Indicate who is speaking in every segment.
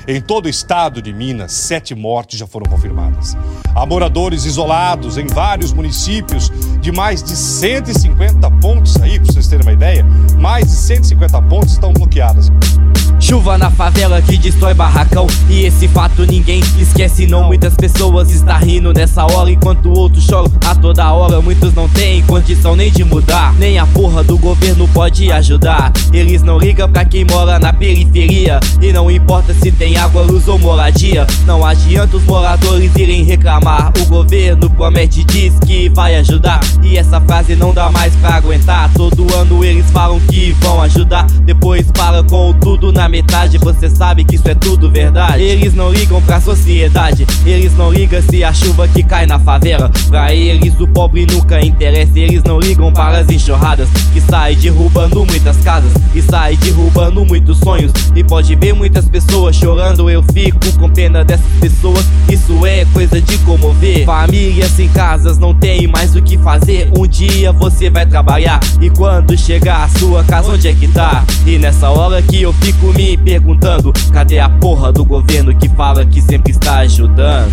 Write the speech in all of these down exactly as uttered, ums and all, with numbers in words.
Speaker 1: Em todo o estado de Minas, sete mortes já foram confirmadas. Há moradores isolados em vários municípios de mais de cento e cinquenta pontes aí, para vocês terem uma ideia, mais de cento e cinquenta pontes estão bloqueadas.
Speaker 2: Chuva na favela que destrói barracão, e esse fato ninguém esquece não. Muitas pessoas estão rindo nessa hora, enquanto outros choram a toda hora. Muitos não têm condição nem de mudar, nem a porra do governo pode ajudar. Eles não ligam pra quem mora na periferia, e não importa se tem água, luz ou moradia. Não adianta os moradores irem reclamar, o governo promete e diz que vai ajudar, e essa frase não dá mais pra aguentar. Todo ano eles falam que vão ajudar, depois param com tudo na metade. Você sabe que isso é tudo verdade. Eles não ligam pra sociedade, eles não ligam se a chuva que cai na favela. Pra eles o pobre nunca interessa, eles não ligam para as enxurradas que saem derrubando muitas casas, e saem derrubando muitos sonhos. E pode ver muitas pessoas chorando, eu fico com pena dessas pessoas, isso é coisa de comover. Famílias sem casas não tem mais o que fazer. Um dia você vai trabalhar, e quando chegar a sua casa, onde é que tá? E nessa hora que eu fico me perguntando, cadê a porra do governo que fala que sempre está ajudando?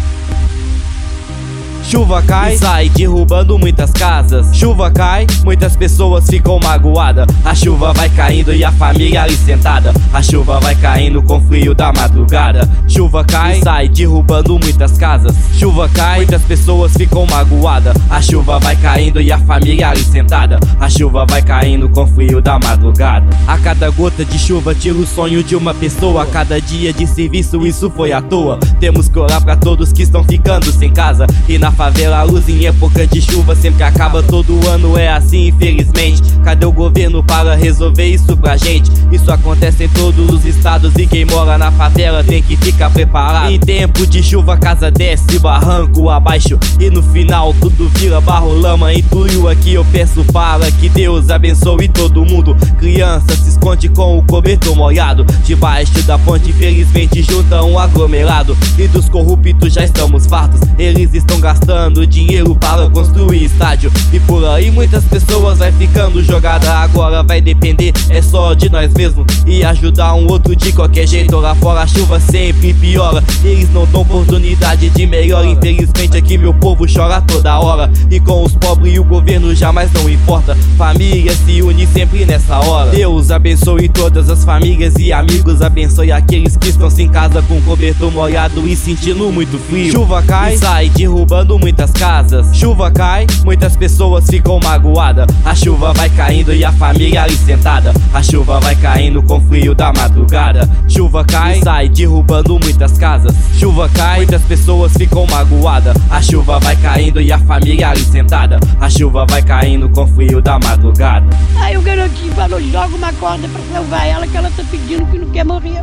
Speaker 2: Chuva cai e sai derrubando muitas casas. Chuva cai, muitas pessoas ficam magoadas. A chuva vai caindo e a família ali sentada. A chuva vai caindo com frio da madrugada. Chuva cai e sai derrubando muitas casas. Chuva cai, muitas pessoas ficam magoadas. A chuva vai caindo e a família ali sentada. A chuva vai caindo com frio da madrugada. A cada gota de chuva tira o sonho de uma pessoa. A cada dia de serviço isso foi à toa. Temos que orar pra todos que estão ficando sem casa. E na favela a luz em época de chuva sempre acaba, todo ano é assim infelizmente. Cadê o governo para resolver isso pra gente? Isso acontece em todos os estados, e quem mora na favela tem que ficar preparado. Em tempo de chuva a casa desce barranco abaixo, e no final tudo vira barro, lama e tudo. Aqui eu peço para que Deus abençoe todo mundo. Criança se esconde com o cobertor molhado, debaixo da ponte infelizmente junta um aglomerado. E dos corruptos já estamos fartos, eles estão gastando dinheiro para construir estádio, e por aí muitas pessoas vai ficando jogada. Agora vai depender, é só de nós mesmos, e ajudar um outro de qualquer jeito. Lá fora a chuva sempre piora, eles não dão oportunidade de melhor. Infelizmente aqui meu povo chora toda hora, e com os pobres e o governo jamais não importa. Família se une sempre nessa hora. Deus abençoe todas as famílias e amigos, abençoe aqueles que estão sem casa com cobertor molhado e sentindo muito frio. Chuva cai e sai derrubando muitas casas. Chuva cai, muitas pessoas ficam magoadas. A chuva vai caindo e a família ali sentada. A chuva vai caindo com frio da madrugada. Chuva cai e sai derrubando muitas casas. Chuva cai, muitas pessoas ficam magoadas. A chuva vai caindo e a família ali sentada. A chuva vai caindo com frio da madrugada.
Speaker 3: Aí o garotinho falou, joga uma corda pra salvar ela, que ela tá pedindo que não quer morrer.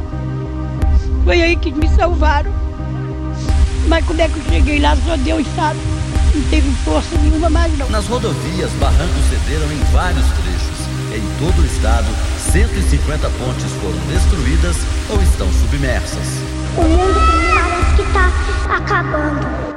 Speaker 3: Foi aí que me salvaram. Mas quando é que eu cheguei lá, só Deus sabe. Não teve força nenhuma mais não.
Speaker 4: Nas rodovias, barrancos cederam em vários trechos. Em todo o estado, cento e cinquenta pontes foram destruídas ou estão submersas.
Speaker 5: O mundo parece que tá acabando.